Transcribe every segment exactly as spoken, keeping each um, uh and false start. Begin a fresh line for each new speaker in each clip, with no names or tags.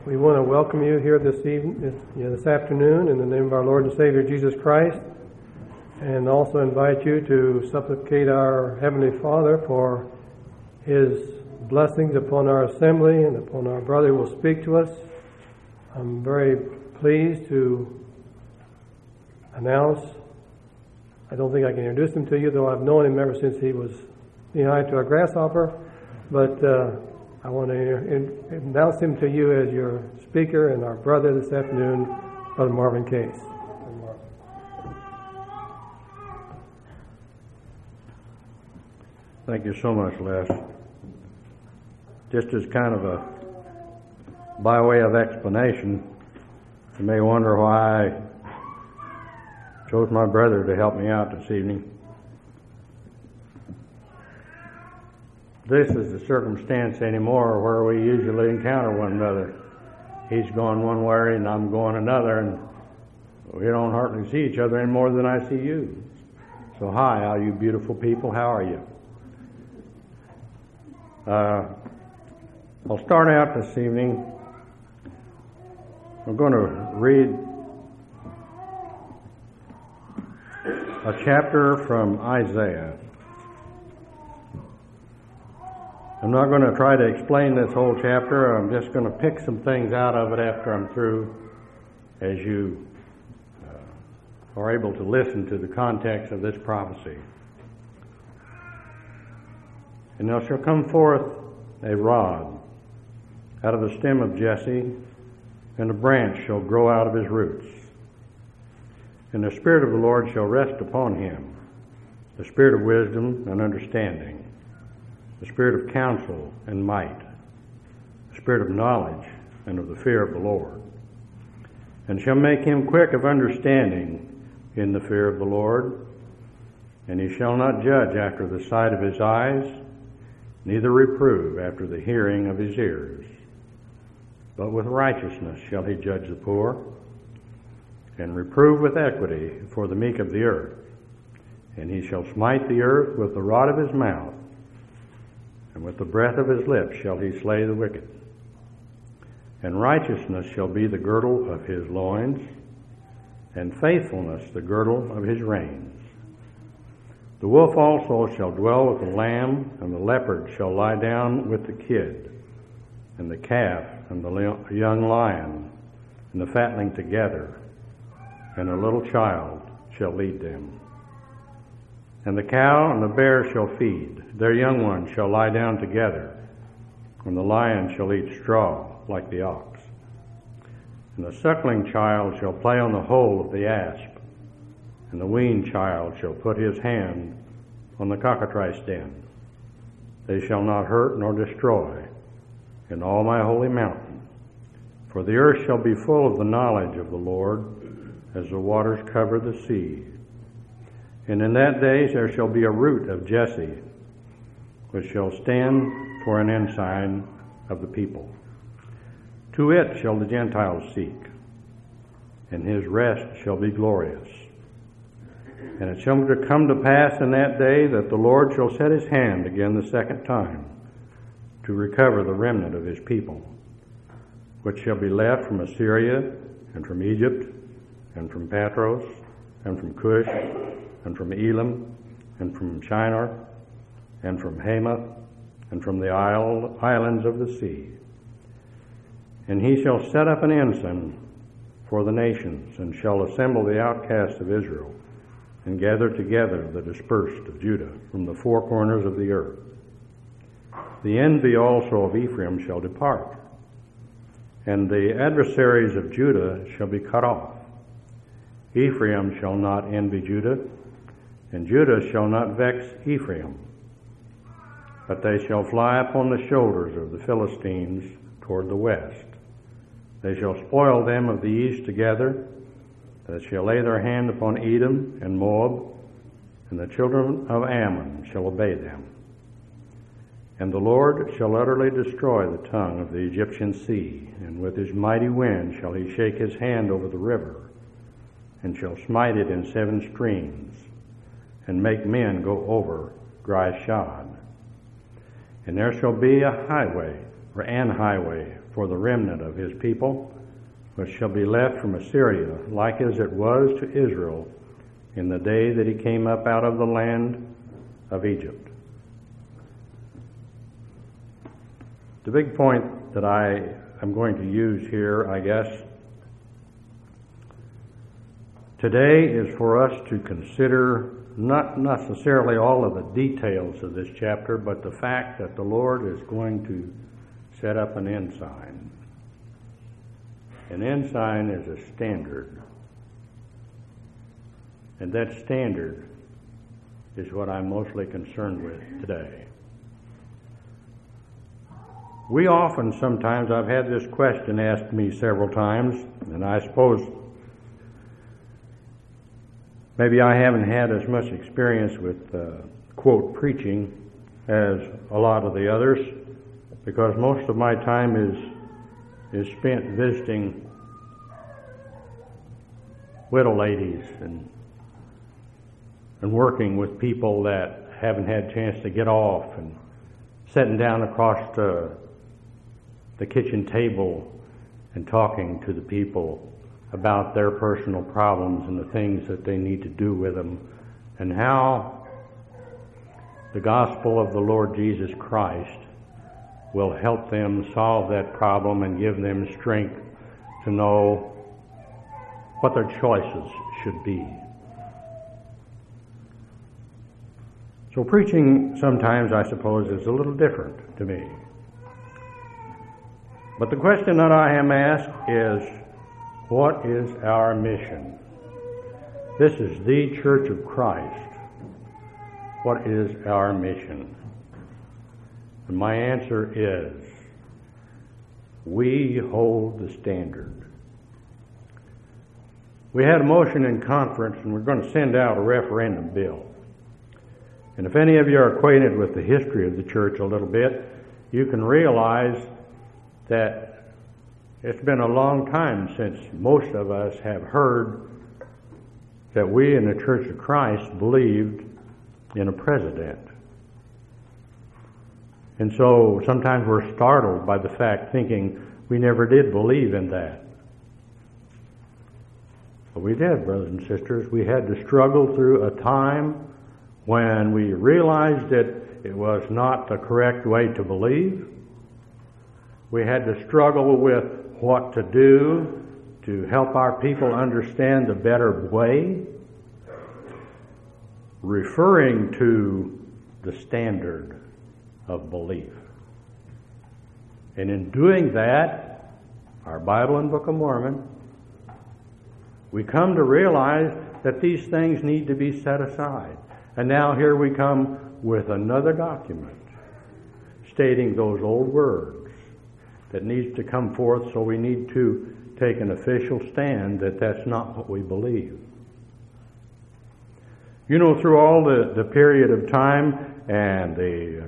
We want to welcome you here this evening, you know, this afternoon, in the name of our Lord and Savior Jesus Christ, and also invite you to supplicate our Heavenly Father for His blessings upon our assembly and upon our brother who will speak to us. I'm very pleased to announce, I don't think I can introduce him to you, though I've known him ever since he was knee-high to a grasshopper, but uh, I want to in- announce him to you as your speaker and our brother this afternoon, Brother Marvin Case.
Thank you so much, Les. Just as kind of a by way of explanation, you may wonder why I chose my brother to help me out this evening. This is the circumstance anymore where we usually encounter one another. He's going one way and I'm going another, and we don't hardly see each other any more than I see you. So hi, all you beautiful people, how are you? Uh, I'll start out this evening. I'm going to read a chapter from Isaiah. I'm not going to try to explain this whole chapter. I'm just going to pick some things out of it after I'm through, as you uh, are able to listen to the context of this prophecy. And there shall come forth a rod out of the stem of Jesse, and a branch shall grow out of his roots. And the Spirit of the Lord shall rest upon him, the Spirit of wisdom and understanding, the Spirit of counsel and might, the Spirit of knowledge and of the fear of the Lord. And shall make him quick of understanding in the fear of the Lord. And he shall not judge after the sight of his eyes, neither reprove after the hearing of his ears. But with righteousness shall he judge the poor, and reprove with equity for the meek of the earth. And he shall smite the earth with the rod of his mouth, and with the breath of his lips shall he slay the wicked. And righteousness shall be the girdle of his loins, and faithfulness the girdle of his reins. The wolf also shall dwell with the lamb, and the leopard shall lie down with the kid, and the calf and the young lion and the fatling together, and a little child shall lead them. And the cow and the bear shall feed, their young ones shall lie down together, and the lion shall eat straw like the ox. And the suckling child shall play on the hole of the asp, and the weaned child shall put his hand on the cockatrice den. They shall not hurt nor destroy in all my holy mountain, for the earth shall be full of the knowledge of the Lord, as the waters cover the sea. And in that day there shall be a root of Jesse, which shall stand for an ensign of the people. To it shall the Gentiles seek, and his rest shall be glorious. And it shall come to pass in that day that the Lord shall set his hand again the second time to recover the remnant of his people, which shall be left from Assyria, and from Egypt, and from Patros, and from Cush, and from Elam, and from Shinar, and from Hamath, and from the isle, islands of the sea. And he shall set up an ensign for the nations, and shall assemble the outcasts of Israel, and gather together the dispersed of Judah from the four corners of the earth. The envy also of Ephraim shall depart, and the adversaries of Judah shall be cut off. Ephraim shall not envy Judah, and Judah shall not vex Ephraim, but they shall fly upon the shoulders of the Philistines toward the west. They shall spoil them of the east together, that shall lay their hand upon Edom and Moab, and the children of Ammon shall obey them. And the Lord shall utterly destroy the tongue of the Egyptian sea, and with his mighty wind shall he shake his hand over the river, and shall smite it in seven streams, and make men go over dry shod. And there shall be a highway, or an highway, for the remnant of his people, which shall be left from Assyria, like as it was to Israel in the day that he came up out of the land of Egypt. The big point that I am going to use here, I guess, today is for us to consider not necessarily all of the details of this chapter, but the fact that the Lord is going to set up an ensign. An ensign is a standard. And that standard is what I'm mostly concerned with today. We often, sometimes, I've had this question asked me several times, and I suppose maybe I haven't had as much experience with, uh, quote, preaching as a lot of the others, because most of my time is is spent visiting widow ladies and and working with people that haven't had a chance to get off, and sitting down across the, the kitchen table and talking to the people about their personal problems and the things that they need to do with them, and how the gospel of the Lord Jesus Christ will help them solve that problem and give them strength to know what their choices should be. So preaching sometimes, I suppose, is a little different to me. But the question that I am asked is, what is our mission? This is the Church of Christ. What is our mission? And my answer is, we hold the standard. We had a motion in conference, and we're going to send out a referendum bill. And if any of you are acquainted with the history of the church a little bit, you can realize that it's been a long time since most of us have heard that we in the Church of Christ believed in a president. And so sometimes we're startled by the fact, thinking we never did believe in that. But we did, brothers and sisters. We had to struggle through a time when we realized that it was not the correct way to believe. We had to struggle with what to do to help our people understand the better way, referring to the standard of belief. And in doing that, our Bible and Book of Mormon, we come to realize that these things need to be set aside. And now here we come with another document stating those old words that needs to come forth, so we need to take an official stand that that's not what we believe. You know, through all the, the period of time and the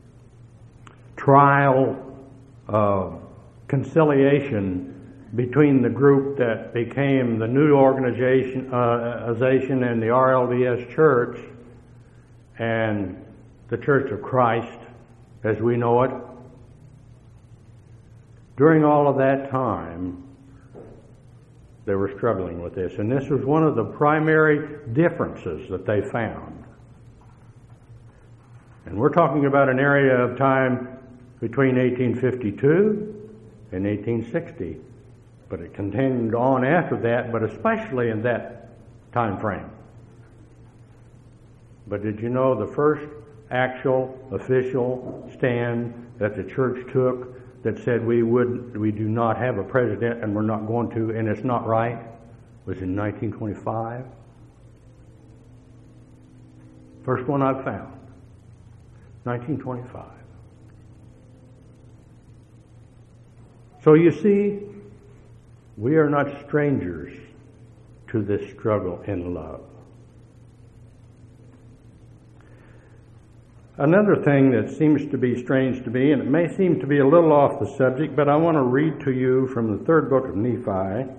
trial of conciliation between the group that became the new organization uh, and the R L D S Church and the Church of Christ as we know it, during all of that time, they were struggling with this. And this was one of the primary differences that they found. And we're talking about an area of time between eighteen fifty-two and eighteen sixty. But it continued on after that, but especially in that time frame. But did you know the first actual official stand that the church took that said we would we do not have a president and we're not going to, and it's not right, was in nineteen twenty-five? First one I've found. nineteen twenty-five. So you see, we are not strangers to this struggle in love. Another thing that seems to be strange to me, and it may seem to be a little off the subject, but I want to read to you from the third book of Nephi.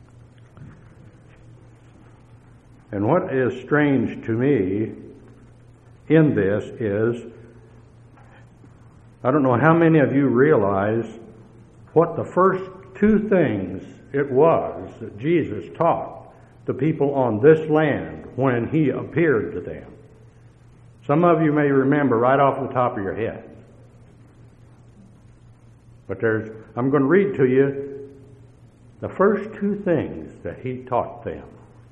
And what is strange to me in this is, I don't know how many of you realize what the first two things it was that Jesus taught the people on this land when he appeared to them. Some of you may remember right off the top of your head. But there's, I'm going to read to you the first two things that he taught them.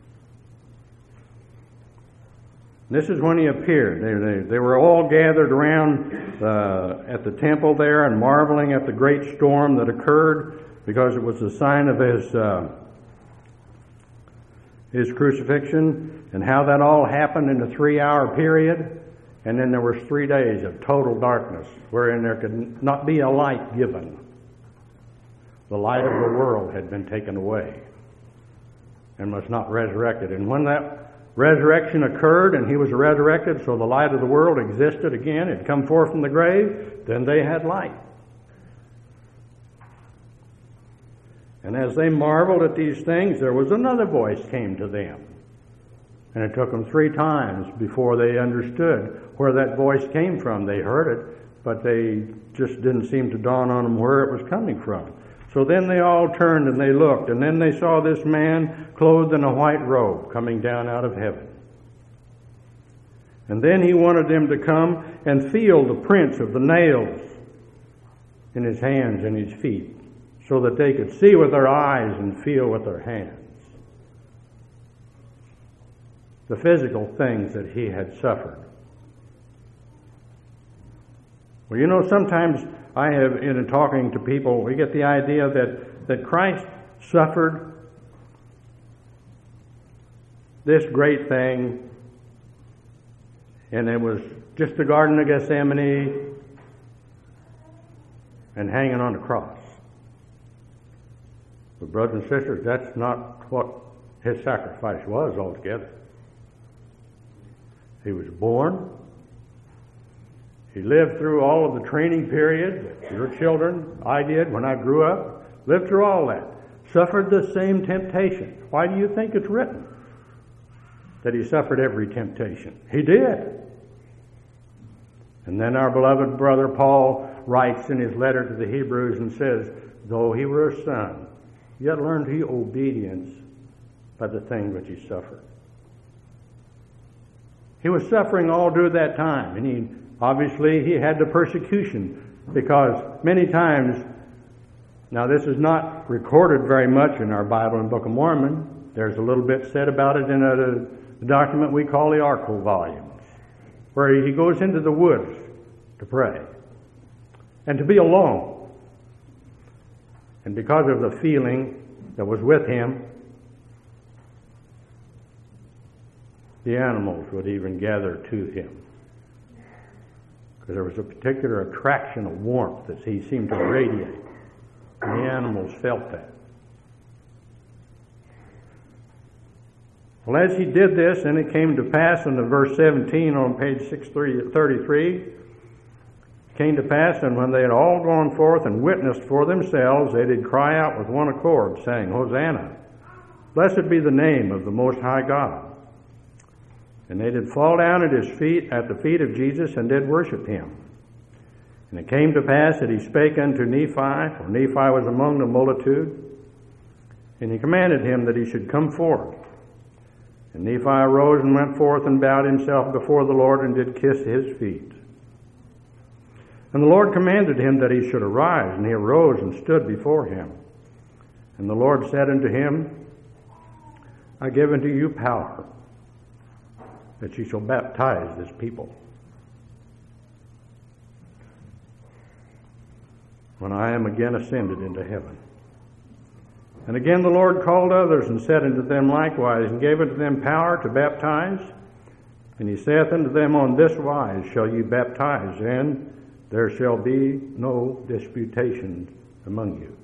This is when he appeared. They, they, they were all gathered around uh, at the temple there and marveling at the great storm that occurred because it was a sign of his uh, his crucifixion, and how that all happened in a three-hour period. And then there was three days of total darkness, wherein there could not be a light given. The light of the world had been taken away and was not resurrected. And when that resurrection occurred and he was resurrected, so the light of the world existed again, had come forth from the grave, then they had light. And as they marveled at these things, there was another voice came to them. And it took them three times before they understood where that voice came from. They heard it, but they just didn't seem to dawn on them where it was coming from. So then they all turned and they looked, and then they saw this man clothed in a white robe coming down out of heaven. And then he wanted them to come and feel the prints of the nails in his hands and his feet, so that they could see with their eyes and feel with their hands the physical things that he had suffered. Well, you know, sometimes I have, in talking to people, we get the idea that, that Christ suffered this great thing, and it was just the Garden of Gethsemane and hanging on the cross. But brothers and sisters, that's not what his sacrifice was altogether. He was born. He lived through all of the training period that your children, I did when I grew up, lived through all that. Suffered the same temptation. Why do you think it's written that he suffered every temptation? He did. And then our beloved brother Paul writes in his letter to the Hebrews and says, though he were a son, yet learned he obedience by the thing which he suffered. He was suffering all through that time, and he obviously he had the persecution, because many times, now this is not recorded very much in our Bible and Book of Mormon. There's a little bit said about it in a, a document we call the Archival volumes, where he goes into the woods to pray and to be alone. And because of the feeling that was with him, the animals would even gather to him. Because there was a particular attraction of warmth that he seemed to radiate. And the animals felt that. Well, as he did this, and it came to pass in the verse seventeen on page six thirty-three, it came to pass, and when they had all gone forth and witnessed for themselves, they did cry out with one accord, saying, Hosanna! Blessed be the name of the Most High God. And they did fall down at his feet, at the feet of Jesus, and did worship him. And it came to pass that he spake unto Nephi, for Nephi was among the multitude, and he commanded him that he should come forth. And Nephi arose and went forth and bowed himself before the Lord and did kiss his feet. And the Lord commanded him that he should arise, and he arose and stood before him. And the Lord said unto him, I give unto you power, that ye shall baptize this people. When I am again ascended into heaven. And again the Lord called others and said unto them likewise, and gave unto them power to baptize. And he saith unto them, on this wise shall ye baptize, and there shall be no disputation among you.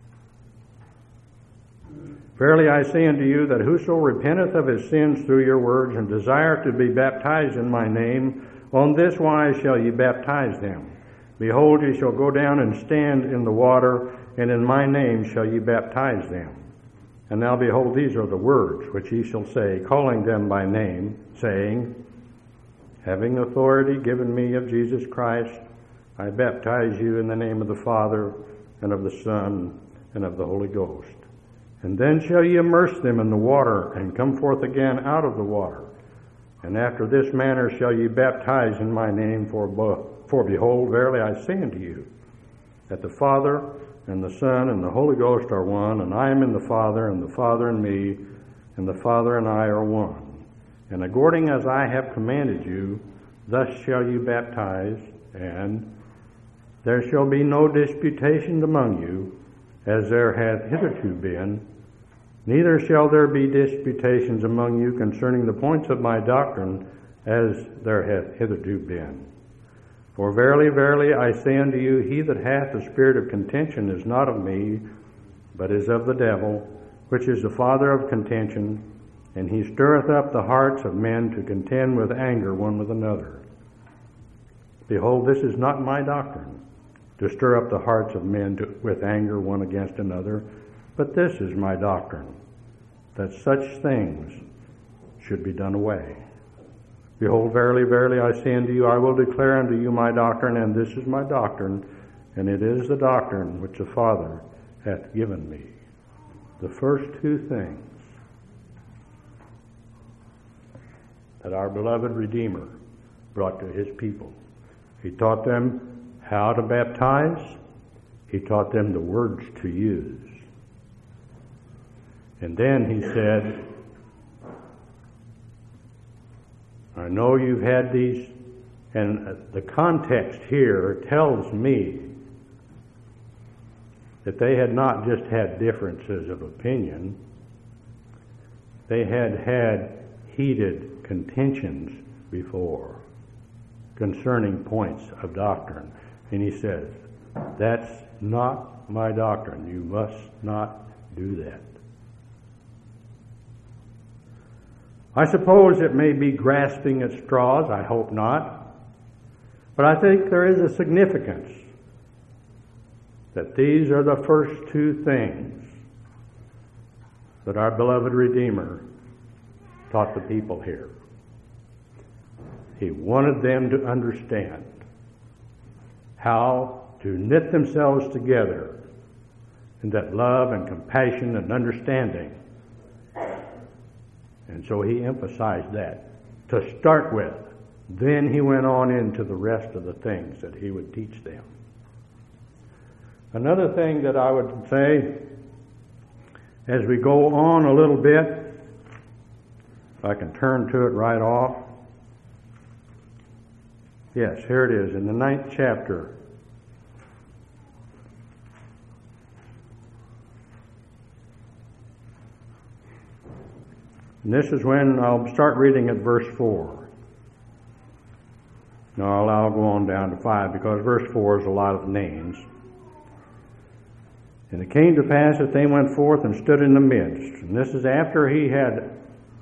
Verily I say unto you, that whoso repenteth of his sins through your words, and desire to be baptized in my name, on this wise shall ye baptize them. Behold, ye shall go down and stand in the water, and in my name shall ye baptize them. And now behold, these are the words which ye shall say, calling them by name, saying, having authority given me of Jesus Christ, I baptize you in the name of the Father, and of the Son, and of the Holy Ghost. And then shall ye immerse them in the water, and come forth again out of the water. And after this manner shall ye baptize in my name, for, for behold, verily I say unto you, that the Father and the Son and the Holy Ghost are one, and I am in the Father, and the Father in me, and the Father and I are one. And according as I have commanded you, thus shall you baptize, and there shall be no disputation among you, as there hath hitherto been, neither shall there be disputations among you concerning the points of my doctrine, as there hath hitherto been. For verily, verily, I say unto you, he that hath the spirit of contention is not of me, but is of the devil, which is the father of contention, and he stirreth up the hearts of men to contend with anger one with another. Behold, this is not my doctrine, to stir up the hearts of men to, with anger one against another, but this is my doctrine, that such things should be done away. Behold, verily, verily, I say unto you, I will declare unto you my doctrine, and this is my doctrine, and it is the doctrine which the Father hath given me. The first two things that our beloved Redeemer brought to his people. He taught them how to baptize. He taught them the words to use. And then he said, I know you've had these, and the context here tells me that they had not just had differences of opinion, they had had heated contentions before concerning points of doctrine. And he says, that's not my doctrine. You must not do that. I suppose it may be grasping at straws. I hope not. But I think there is a significance that these are the first two things that our beloved Redeemer taught the people here. He wanted them to understand how to knit themselves together in that love and compassion and understanding. And so he emphasized that to start with. Then he went on into the rest of the things that he would teach them. Another thing that I would say, as we go on a little bit, if I can turn to it right off. Yes, here it is, in the ninth chapter. And this is when I'll start reading at verse four. No, I'll, I'll go on down to five, because verse four is a lot of names. And it came to pass that they went forth and stood in the midst. And this is after he had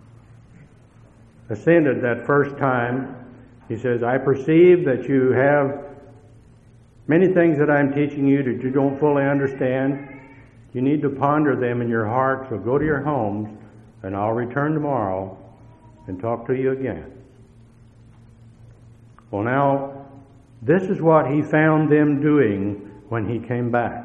ascended that first time. He says, I perceive that you have many things that I'm teaching you that you don't fully understand. You need to ponder them in your heart, so go to your homes, and I'll return tomorrow and talk to you again. Well, now, this is what he found them doing when he came back.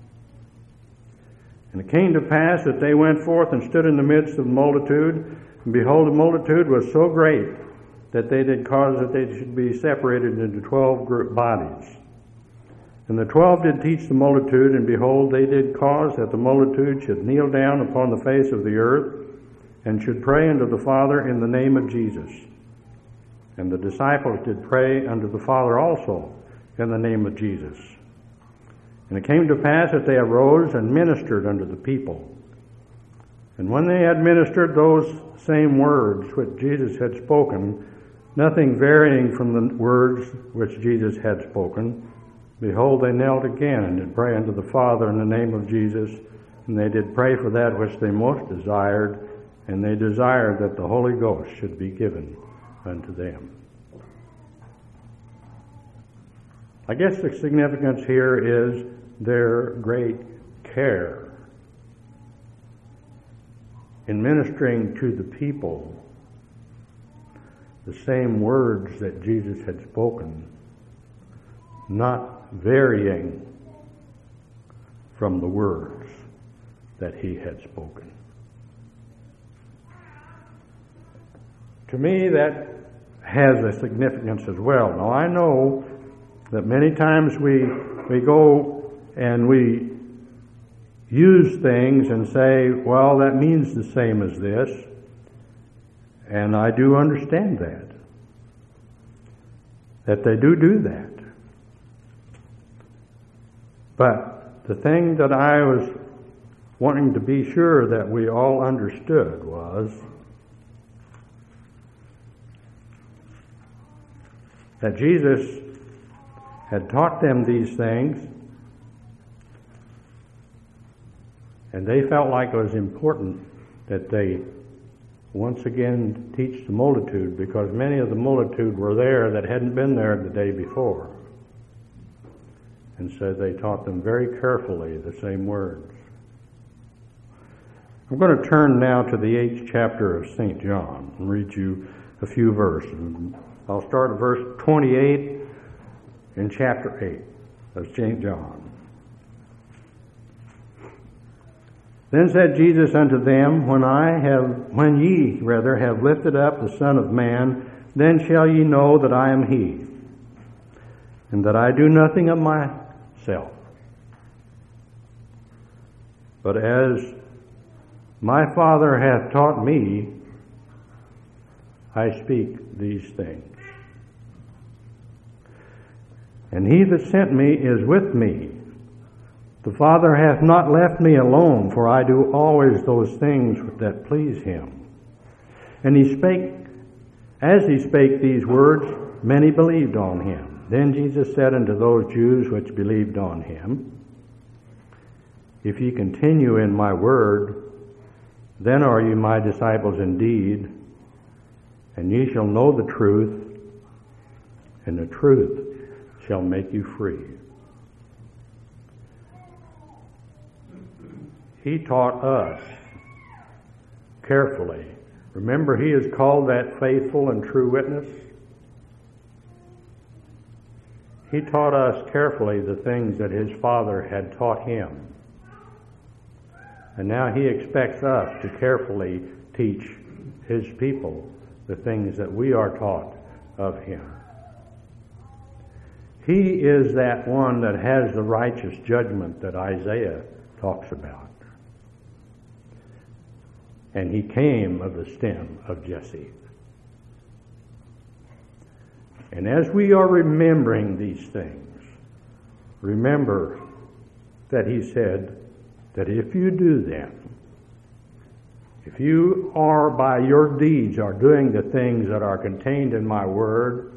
And it came to pass that they went forth and stood in the midst of the multitude, and behold, the multitude was so great that they did cause that they should be separated into twelve group bodies. And the twelve did teach the multitude, and behold, they did cause that the multitude should kneel down upon the face of the earth, and should pray unto the Father in the name of Jesus. And the disciples did pray unto the Father also in the name of Jesus. And it came to pass that they arose and ministered unto the people. And when they had ministered those same words which Jesus had spoken, nothing varying from the words which Jesus had spoken, behold, they knelt again and did pray unto the Father in the name of Jesus. And they did pray for that which they most desired, and they desired that the Holy Ghost should be given unto them. I guess the significance here is their great care in ministering to the people the same words that Jesus had spoken, not varying from the words that he had spoken. To me, that has a significance as well. Now, I know that many times we we go and we use things and say, well, that means the same as this, and I do understand that, that they do do that. But the thing that I was wanting to be sure that we all understood was that Jesus had taught them these things, and they felt like it was important that they once again teach the multitude, because many of the multitude were there that hadn't been there the day before. And so they taught them very carefully the same words. I'm going to turn now to the eighth chapter of Saint John and read you a few verses. I'll start at verse twenty-eight in chapter eight of Saint John. Then said Jesus unto them, When I have, when ye rather have lifted up the Son of Man, then shall ye know that I am He, and that I do nothing of myself, but as my Father hath taught me, I speak these things. And he that sent me is with me. The Father hath not left me alone, for I do always those things that please him. And he spake, as he spake these words, many believed on him. Then Jesus said unto those Jews which believed on him, If ye continue in my word, then are ye my disciples indeed, and ye shall know the truth, and the truth shall make you free. He taught us carefully. Remember, he is called that faithful and true witness. He taught us carefully the things that his Father had taught him. And now he expects us to carefully teach his people the things that we are taught of him. He is that one that has the righteous judgment that Isaiah talks about. And he came of the stem of Jesse. And as we are remembering these things, remember that he said that if you do them, if you are by your deeds are doing the things that are contained in my word,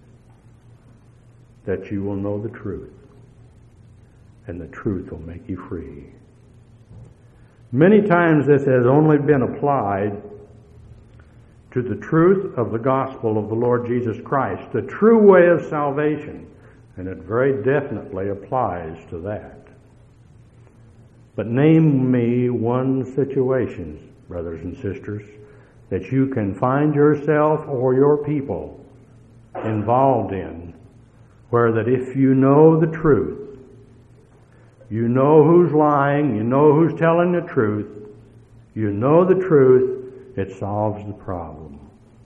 that you will know the truth, and the truth will make you free. Many times this has only been applied to the truth of the gospel of the Lord Jesus Christ, the true way of salvation, and it very definitely applies to that. But name me one situation, brothers and sisters, that you can find yourself or your people involved in, where that if you know the truth, you know who's lying, you know who's telling the truth, you know the truth, it solves the problem.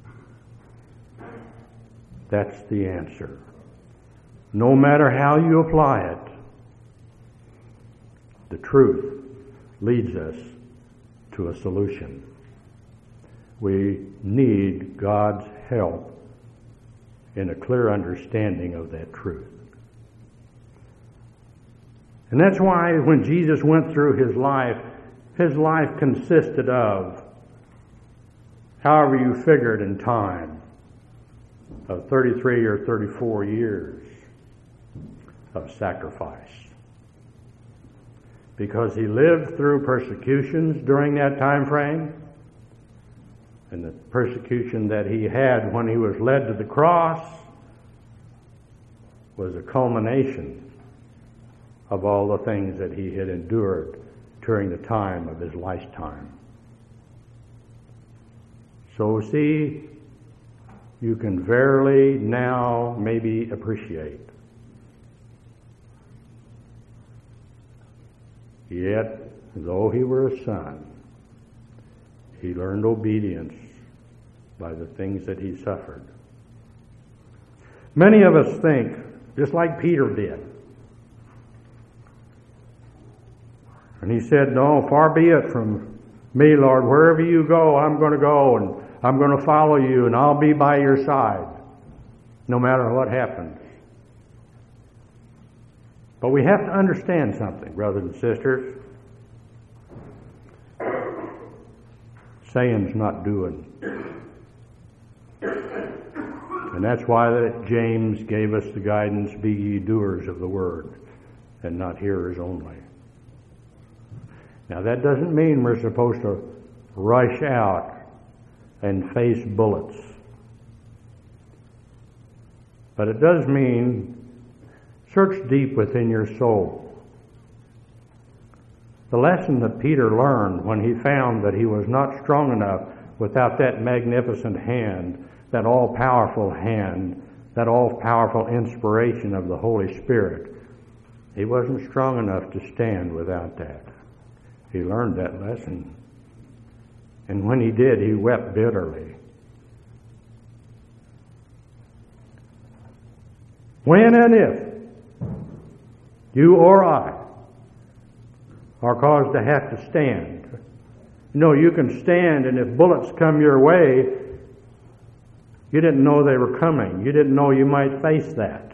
That's the answer. No matter how you apply it, the truth leads us to a solution. We need God's help in a clear understanding of that truth. And that's why when Jesus went through his life, his life consisted of, however you figured in time, of thirty-three or thirty-four years of sacrifice. Because he lived through persecutions during that time frame, and the persecution that he had when he was led to the cross was a culmination of all the things that he had endured during the time of his lifetime. So see, you can verily now maybe appreciate Yet, though he were a son, he learned obedience by the things that he suffered. Many of us think, just like Peter did, and he said, no, far be it from me, Lord. Wherever you go, I'm going to go, and I'm going to follow you, and I'll be by your side, no matter what happens. But we have to understand something, brothers and sisters. Saying's not doing. And that's why that James gave us the guidance, be ye doers of the word, and not hearers only. Now that doesn't mean we're supposed to rush out and face bullets. But it does mean search deep within your soul. The lesson that Peter learned when he found that he was not strong enough without that magnificent hand, that all-powerful hand, that all-powerful inspiration of the Holy Spirit, he wasn't strong enough to stand without that. He learned that lesson. And when he did, he wept bitterly. When and if you or I are caused to have to stand, you know, you can stand, and if bullets come your way, you didn't know they were coming. You didn't know you might face that.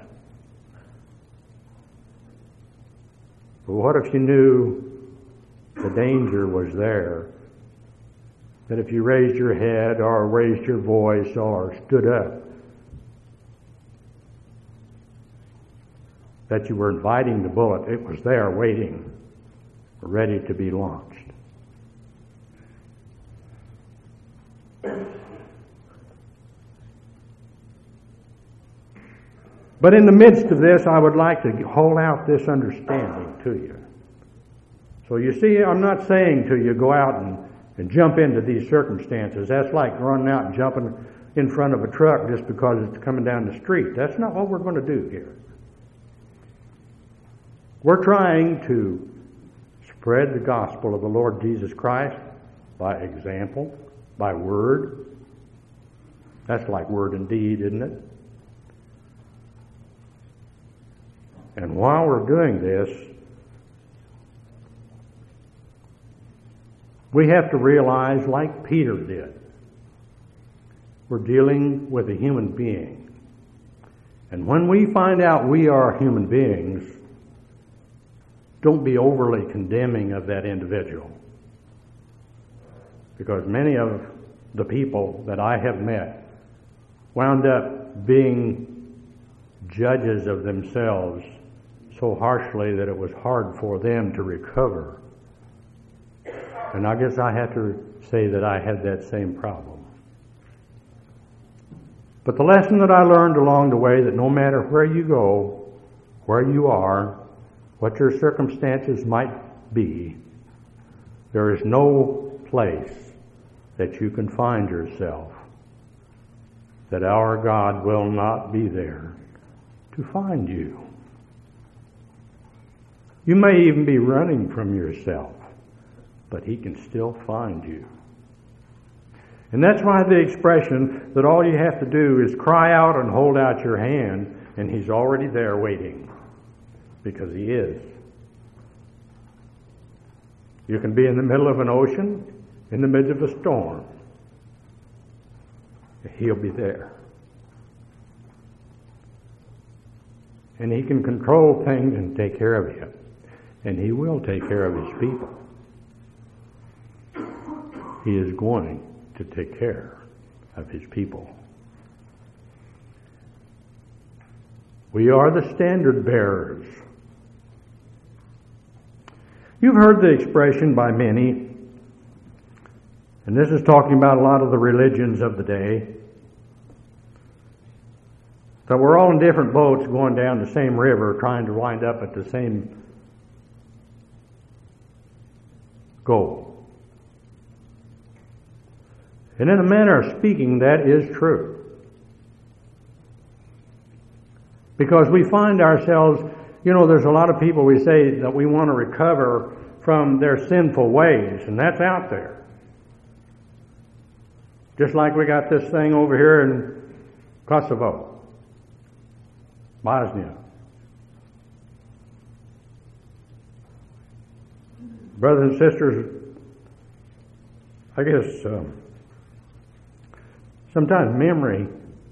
But what if you knew the danger was there? That if you raised your head or raised your voice or stood up, that you were inviting the bullet. It was there waiting, ready to be launched. But in the midst of this, I would like to hold out this understanding to you. So you see, I'm not saying to you, go out and, and jump into these circumstances. That's like running out and jumping in front of a truck just because it's coming down the street. That's not what we're going to do here. We're trying to spread the gospel of the Lord Jesus Christ by example, by word. That's like word and deed, isn't it? And while we're doing this, we have to realize, like Peter did, we're dealing with a human being. And when we find out we are human beings, don't be overly condemning of that individual. Because many of the people that I have met wound up being judges of themselves so harshly that it was hard for them to recover. And I guess I have to say that I had that same problem. But the lesson that I learned along the way, that no matter where you go, where you are, what your circumstances might be, there is no place that you can find yourself that our God will not be there to find you. You may even be running from yourself, but He can still find you. And that's why the expression that all you have to do is cry out and hold out your hand, and He's already there waiting, because He is. You can be in the middle of an ocean, in the midst of a storm. He'll be there. And He can control things and take care of you. And He will take care of His people. He is going to take care of His people. We are the standard bearers. You've heard the expression by many, and this is talking about a lot of the religions of the day, that we're all in different boats going down the same river trying to wind up at the same goal. And in a manner of speaking, that is true. Because we find ourselves, you know, there's a lot of people, we say that we want to recover from their sinful ways, and that's out there. Just like we got this thing over here in Kosovo, Bosnia. Brothers and sisters, I guess um, sometimes memory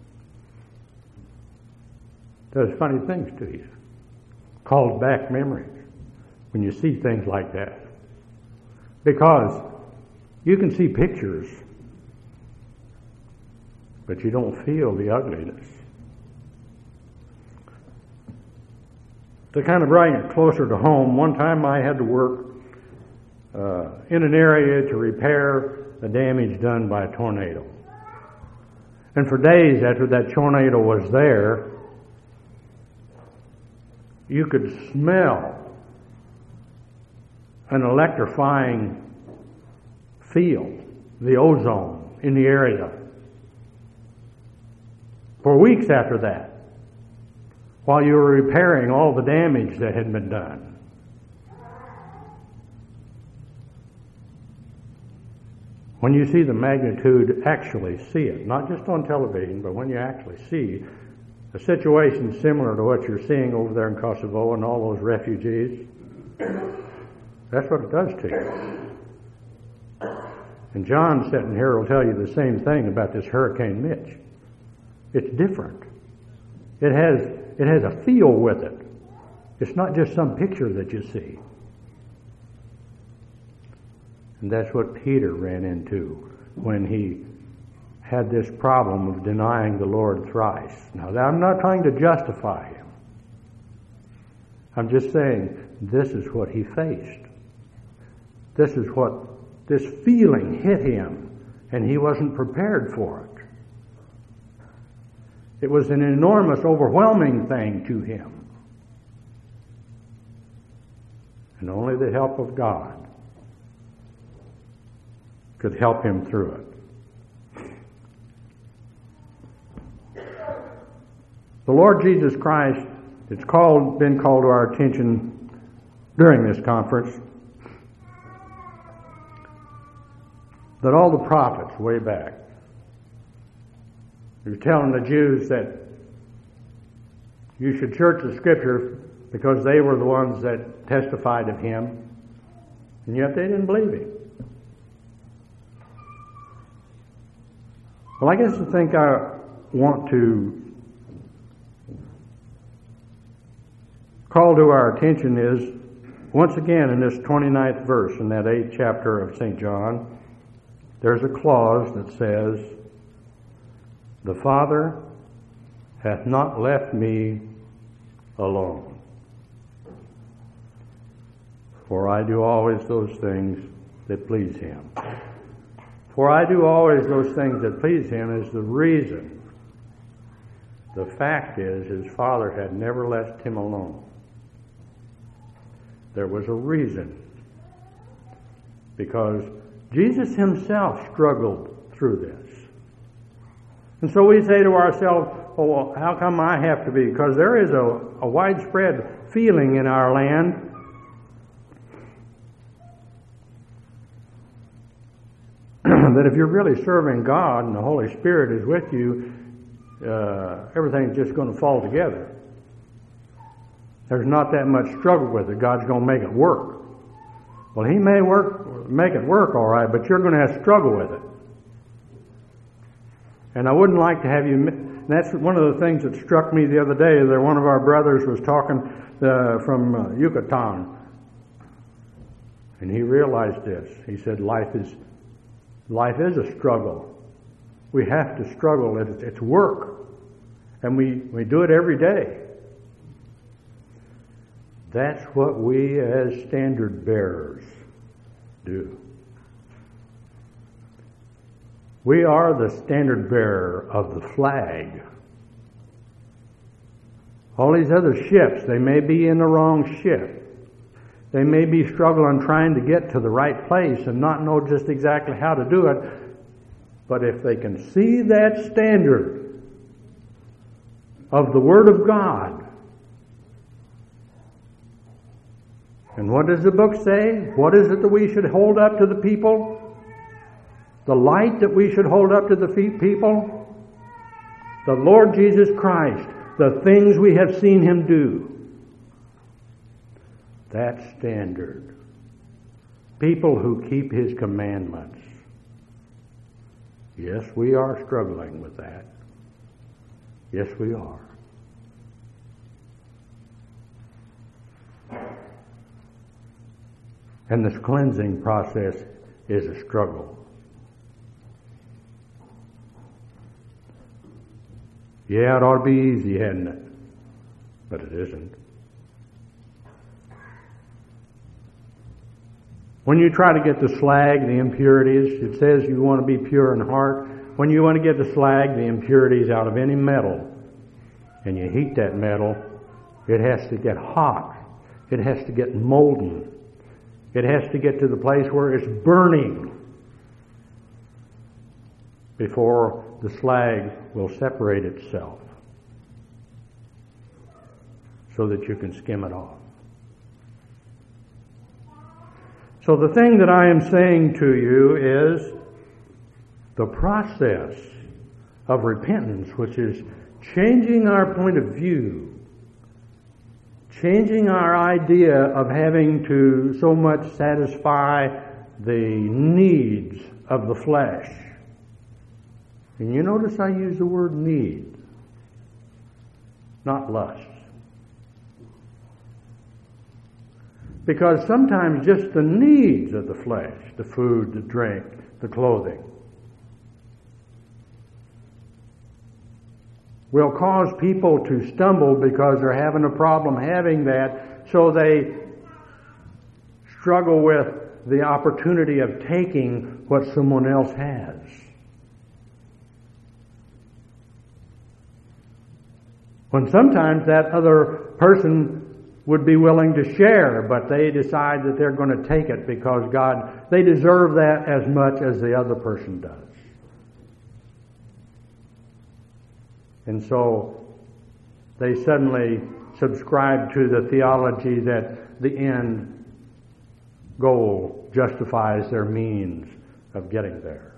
does funny things to you. Calls back memories when you see things like that. Because you can see pictures, but you don't feel the ugliness. To kind of bring it closer to home, one time I had to work uh, in an area to repair the damage done by a tornado. And for days after that tornado was there, you could smell an electrifying field, the ozone in the area. For weeks after that, while you were repairing all the damage that had been done. When you see the magnitude, actually see it, not just on television, but when you actually see a situation similar to what you're seeing over there in Kosovo and all those refugees, that's what it does to you. And John sitting here will tell you the same thing about this Hurricane Mitch. It's different. It has, it has a feel with it. It's not just some picture that you see. And that's what Peter ran into when he had this problem of denying the Lord thrice. Now, I'm not trying to justify him. I'm just saying this is what he faced. This is what, this feeling hit him, and he wasn't prepared for it. It was an enormous, overwhelming thing to him. And only the help of God could help him through it. The Lord Jesus Christ, it's called, been called to our attention during this conference that all the prophets way back, he was telling the Jews that you should search the Scripture because they were the ones that testified of him, and yet they didn't believe him. Well, I guess the thing I want to call to our attention is, once again in this twenty-ninth verse in that eighth chapter of Saint John, there's a clause that says, "The Father hath not left me alone, for I do always those things that please him." For I do always those things that please him is the reason. The fact is, his Father had never left him alone. There was a reason. Because Jesus himself struggled through this. And so we say to ourselves, oh, well, how come I have to be? Because there is a, a widespread feeling in our land that if you're really serving God and the Holy Spirit is with you, uh, everything's just going to fall together. There's not that much struggle with it. God's going to make it work. Well, he may work, make it work all right, but you're going to have to struggle with it. And I wouldn't like to have you... That's one of the things that struck me the other day. That one of our brothers was talking uh, from uh, Yucatan. And he realized this. He said, life is... Life is a struggle. We have to struggle. It's, it's work. And we, we do it every day. That's what we as standard bearers do. We are the standard bearer of the flag. All these other ships, they may be in the wrong ship. They may be struggling trying to get to the right place and not know just exactly how to do it. But if they can see that standard of the Word of God, And what does the book say? What is it that we should hold up to the people? The light that we should hold up to the people? The Lord Jesus Christ, the things we have seen Him do. That standard. People who keep His commandments. Yes, we are struggling with that. Yes, we are. And this cleansing process is a struggle. Yeah, it ought to be easy, hadn't it? But it isn't. When you try to get the slag, the impurities, it says you want to be pure in heart. When you want to get the slag, the impurities out of any metal, and you heat that metal, it has to get hot. It has to get molten. It has to get to the place where it's burning before the slag will separate itself so that you can skim it off. So the thing that I am saying to you is the process of repentance, which is changing our point of view, changing our idea of having to so much satisfy the needs of the flesh. And you notice I use the word need, not lust. Because sometimes just the needs of the flesh, the food, the drink, the clothing, will cause people to stumble because they're having a problem having that, so they struggle with the opportunity of taking what someone else has. When sometimes that other person would be willing to share, but they decide that they're going to take it because God, they deserve that as much as the other person does. And so they suddenly subscribe to the theology that the end goal justifies their means of getting there.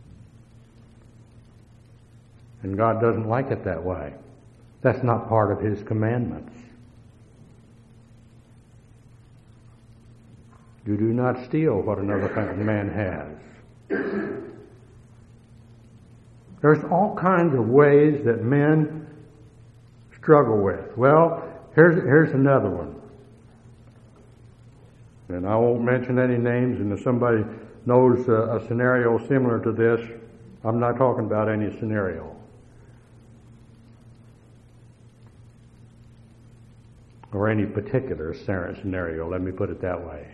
And God doesn't like it that way. That's not part of His commandments. You do not steal what another man has. There's all kinds of ways that men struggle with. Well, here's here's another one. And I won't mention any names, and if somebody knows a, a scenario similar to this, I'm not talking about any scenario. Or any particular scenario, let me put it that way.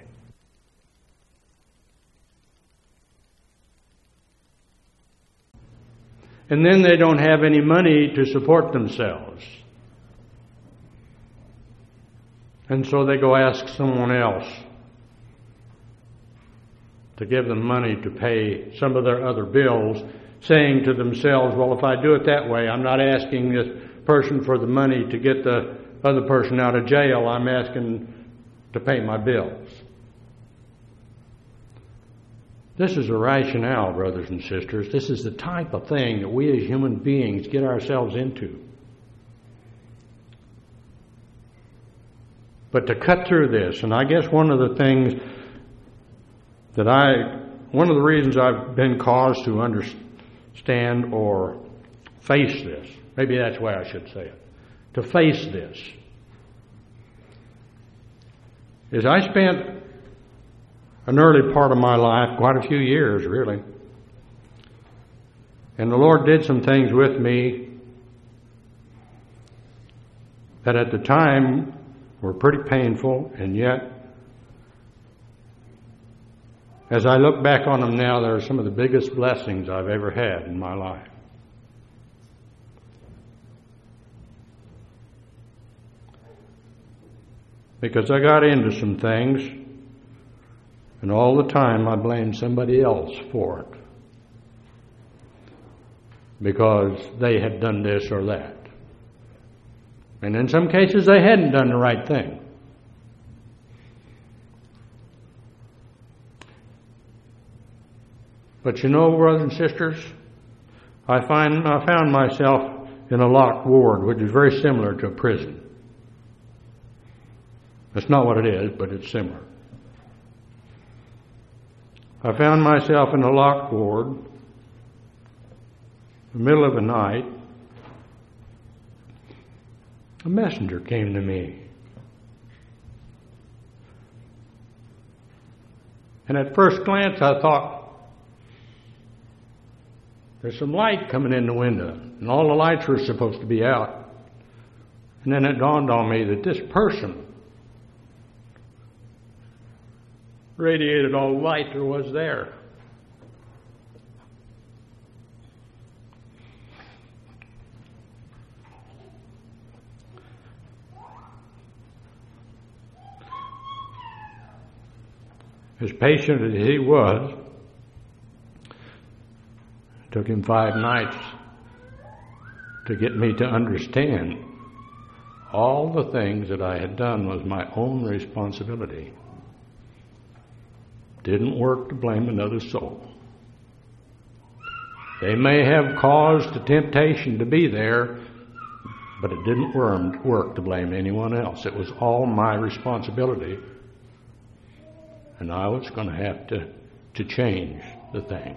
And then they don't have any money to support themselves. And so they go ask someone else to give them money to pay some of their other bills, saying to themselves, well, if I do it that way, I'm not asking this person for the money to get the other person out of jail, I'm asking to pay my bills. This is a rationale, brothers and sisters. This is the type of thing that we as human beings get ourselves into. But to cut through this, and I guess one of the things that I, one of the reasons I've been caused to understand or face this, maybe that's the way I should say it, to face this, is I spent an early part of my life, quite a few years really, and the Lord did some things with me that at the time were pretty painful, and yet as I look back on them now, they're some of the biggest blessings I've ever had in my life. Because I got into some things, and all the time I blamed somebody else for it. Because they had done this or that. And in some cases they hadn't done the right thing. But you know, brothers and sisters, I find I found myself in a locked ward, which is very similar to a prison. That's not what it is, but it's similar. I found myself in a locked ward, in the middle of the night. A messenger came to me. And at first glance I thought, there's some light coming in the window, and all the lights were supposed to be out. And then it dawned on me that this person radiated all the light there was there. As patient as he was, it took him five nights to get me to understand all the things that I had done was my own responsibility. Didn't work to blame another soul. They may have caused the temptation to be there, but it didn't work to blame anyone else. It was all my responsibility. And I was going to have to, to change the things.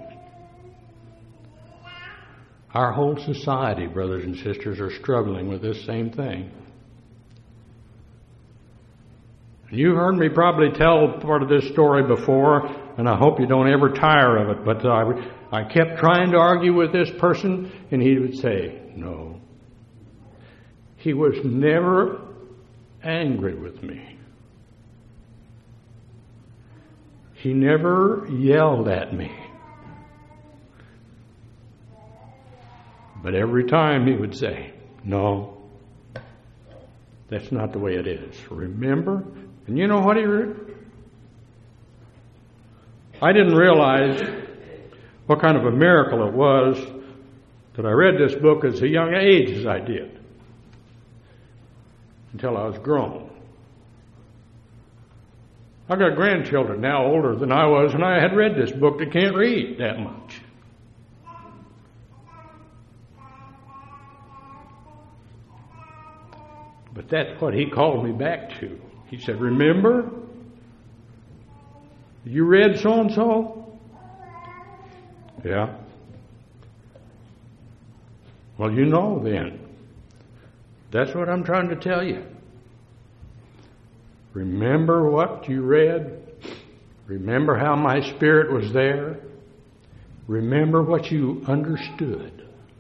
Our whole society, brothers and sisters, are struggling with this same thing. And you heard me probably tell part of this story before, and I hope you don't ever tire of it, but I, I kept trying to argue with this person, and he would say, no. He was never angry with me. He never yelled at me. But every time he would say, no, that's not the way it is. Remember? And you know what he re- I didn't realize what kind of a miracle it was that I read this book at a young age as I did, until I was grown. I've got grandchildren now older than I was, and I had read this book that can't read that much. But that's what he called me back to. He said, remember? You read so-and-so? Yeah. Well, you know then. That's what I'm trying to tell you. Remember what you read. Remember how my spirit was there. Remember what you understood.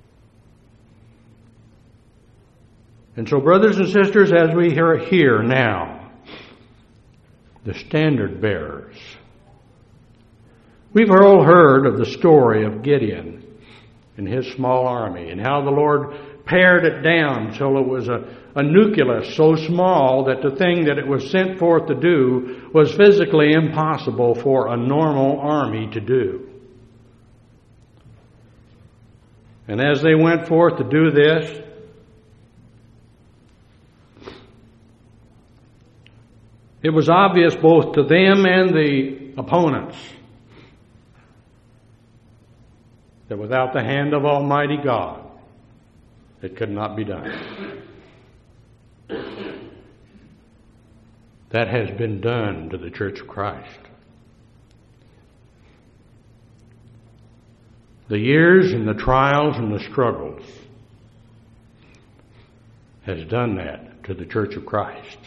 And so, brothers and sisters, as we are here now, the standard bearers, we've all heard of the story of Gideon and his small army and how the Lord pared it down till it was a, a nucleus so small that the thing that it was sent forth to do was physically impossible for a normal army to do. And as they went forth to do this, it was obvious both to them and the opponents that without the hand of Almighty God, it could not be done. That has been done to the Church of Christ. The years and the trials and the struggles has done that to the Church of Christ.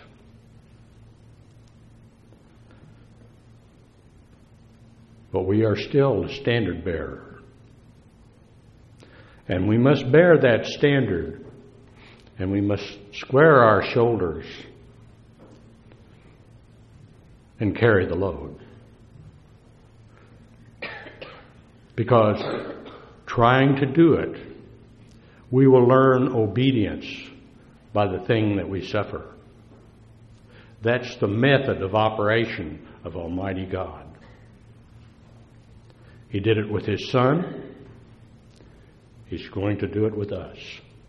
But we are still the standard bearer. And we must bear that standard. And we must square our shoulders and carry the load. Because trying to do it, we will learn obedience by the thing that we suffer. That's the method of operation of Almighty God. He did it with His Son. He's going to do it with us.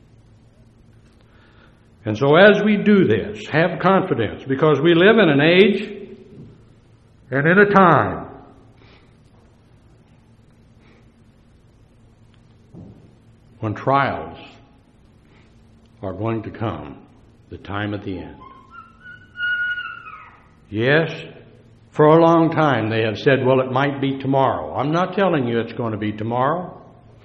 And so as we do this, have confidence, because we live in an age and in a time when trials are going to come, the time at the end. Yes, for a long time they have said, well, it might be tomorrow. I'm not telling you it's going to be tomorrow.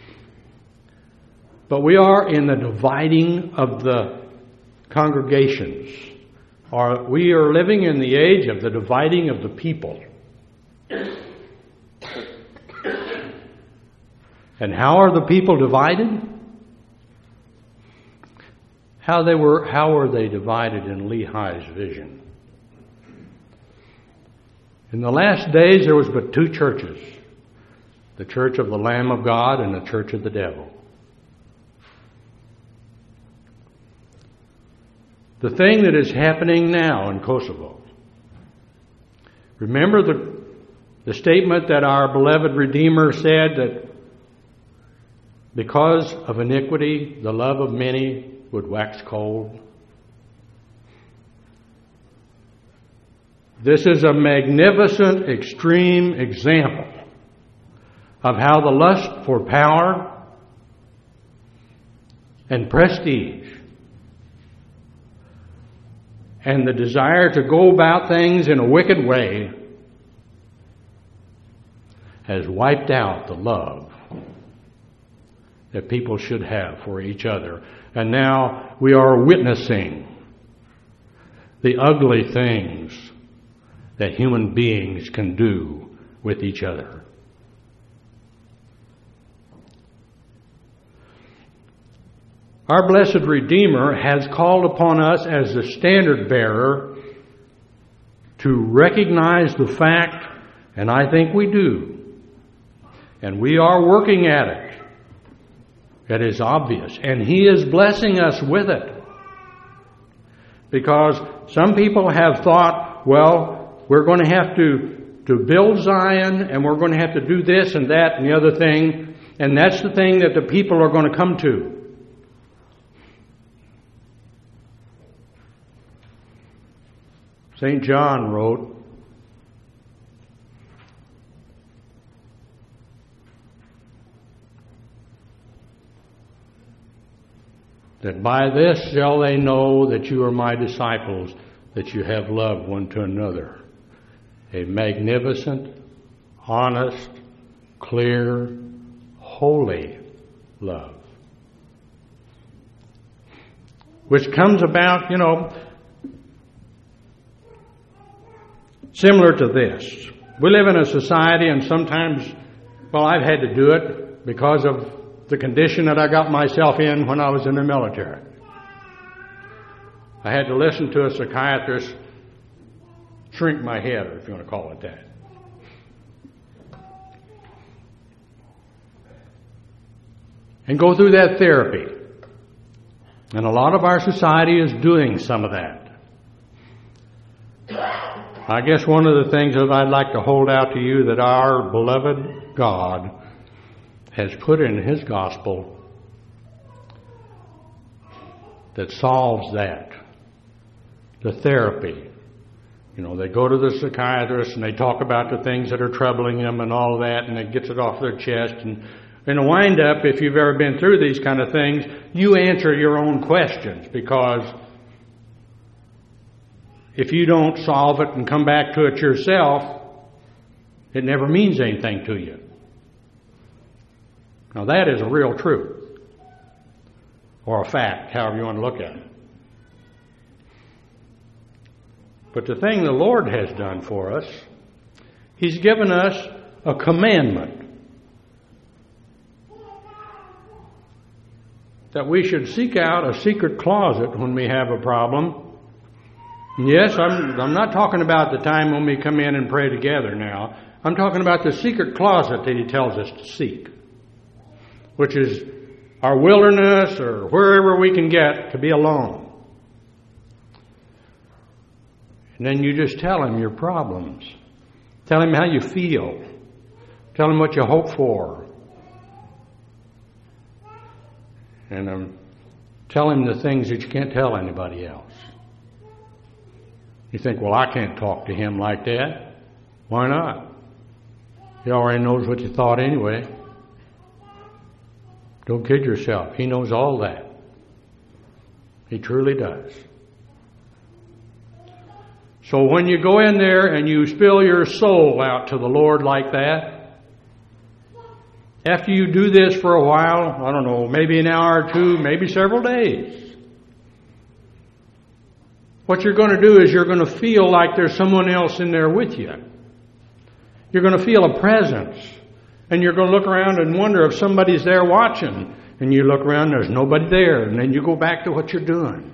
But we are in the dividing of the congregations. Or we are living in the age of the dividing of the people. And how are the people divided? How they were how were they divided in Lehi's vision? In the last days there was but two churches. The church of the Lamb of God and the church of the devil. The thing that is happening now in Kosovo. Remember the, the statement that our beloved Redeemer said that because of iniquity, the love of many would wax cold. This is a magnificent, extreme example of how the lust for power and prestige and the desire to go about things in a wicked way has wiped out the love that people should have for each other. And now we are witnessing the ugly things that human beings can do with each other. Our blessed Redeemer has called upon us as the standard bearer to recognize the fact, and I think we do, and we are working at it. It is obvious, and He is blessing us with it. Because some people have thought, well, we're going to have to, to build Zion, and we're going to have to do this and that and the other thing, and that's the thing that the people are going to come to. Saint John wrote, that by this shall they know that you are my disciples, that you have loved one to another. A magnificent, honest, clear, holy love. Which comes about, you know, similar to this. We live in a society, and sometimes, well, I've had to do it because of the condition that I got myself in when I was in the military. I had to listen to a psychiatrist shrink my head, if you want to call it that. And go through that therapy. And a lot of our society is doing some of that. I guess one of the things that I'd like to hold out to you that our beloved God has put in His gospel that solves that. The therapy. You know, they go to the psychiatrist and they talk about the things that are troubling them and all that, and it gets it off their chest. And in a wind-up, if you've ever been through these kind of things, you answer your own questions, because if you don't solve it and come back to it yourself, it never means anything to you. Now that is a real truth, or a fact, however you want to look at it. But the thing the Lord has done for us, He's given us a commandment that we should seek out a secret closet when we have a problem. Yes, I'm, I'm not talking about the time when we come in and pray together now. I'm talking about the secret closet that He tells us to seek, which is our wilderness or wherever we can get to be alone. And then you just tell Him your problems. Tell Him how you feel. Tell Him what you hope for. And um, tell Him the things that you can't tell anybody else. You think, well, I can't talk to Him like that. Why not? He already knows what you thought anyway. Don't kid yourself. He knows all that. He truly does. So when you go in there and you spill your soul out to the Lord like that, after you do this for a while, I don't know, maybe an hour or two, maybe several days, what you're going to do is you're going to feel like there's someone else in there with you. You're going to feel a presence. And you're going to look around and wonder if somebody's there watching. And you look around, there's nobody there. And then you go back to what you're doing.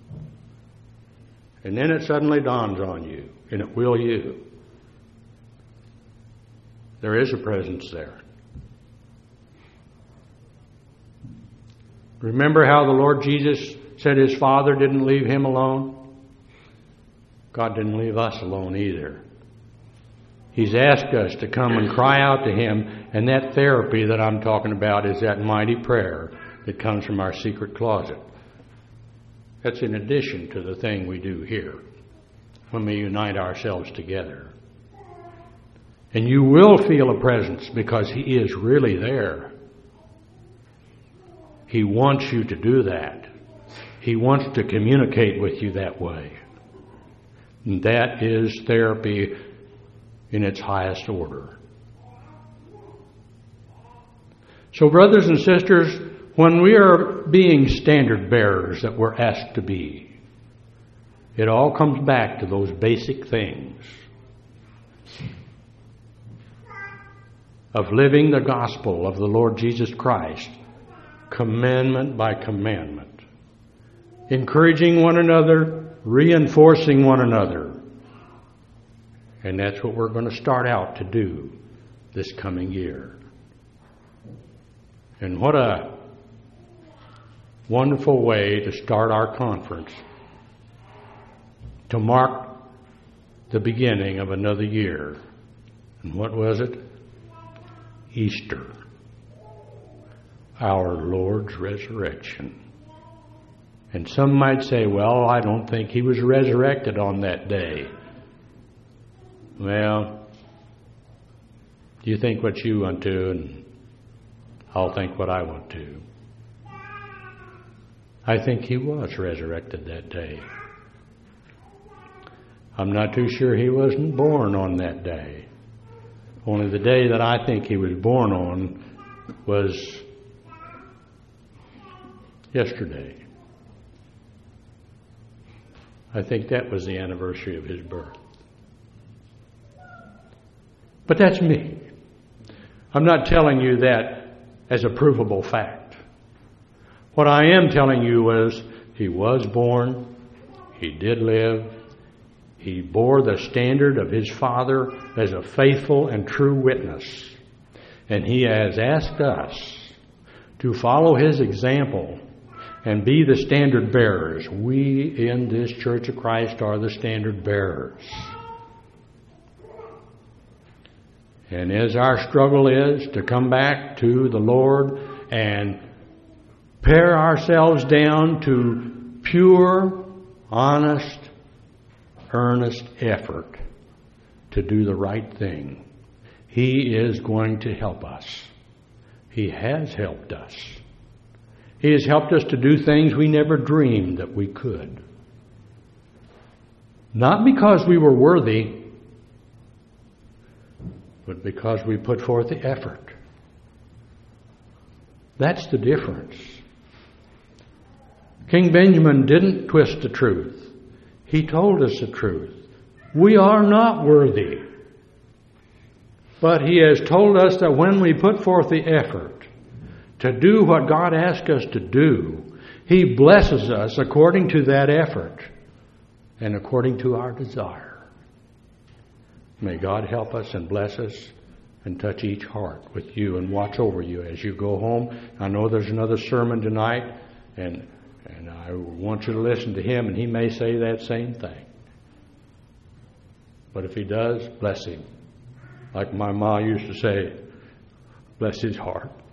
And then it suddenly dawns on you, and it will you. There is a presence there. Remember how the Lord Jesus said his Father didn't leave him alone? God didn't leave us alone either. He's asked us to come and cry out to him, and that therapy that I'm talking about is that mighty prayer that comes from our secret closet. That's in addition to the thing we do here when we unite ourselves together. And you will feel a presence because he is really there. He wants you to do that. He wants to communicate with you that way. And that is therapy in its highest order. So, brothers and sisters, when we are being standard bearers that we're asked to be, it all comes back to those basic things of living the gospel of the Lord Jesus Christ, commandment by commandment, encouraging one another, reinforcing one another. And that's what we're going to start out to do this coming year. And what a wonderful way to start our conference, to mark the beginning of another year. And what was it? Easter, our Lord's resurrection. And some might say, well, I don't think he was resurrected on that day. Well, you think what you want to, and I'll think what I want to. I think he was resurrected that day. I'm not too sure he wasn't born on that day. Only the day that I think he was born on was yesterday. I think that was the anniversary of his birth. But that's me. I'm not telling you that as a provable fact. What I am telling you is he was born, he did live, he bore the standard of his Father as a faithful and true witness. And he has asked us to follow his example and be the standard bearers. We in this Church of Christ are the standard bearers. And as our struggle is to come back to the Lord and pare ourselves down to pure, honest, earnest effort to do the right thing, he is going to help us. He has helped us. He has helped us to do things we never dreamed that we could. Not because we were worthy, but because we put forth the effort. That's the difference. King Benjamin didn't twist the truth. He told us the truth. We are not worthy. But he has told us that when we put forth the effort to do what God asks us to do, he blesses us according to that effort and according to our desire. May God help us and bless us and touch each heart with you and watch over you as you go home. I know there's another sermon tonight, and and I want you to listen to him, and he may say that same thing. But if he does, bless him. Like my ma used to say, bless his heart.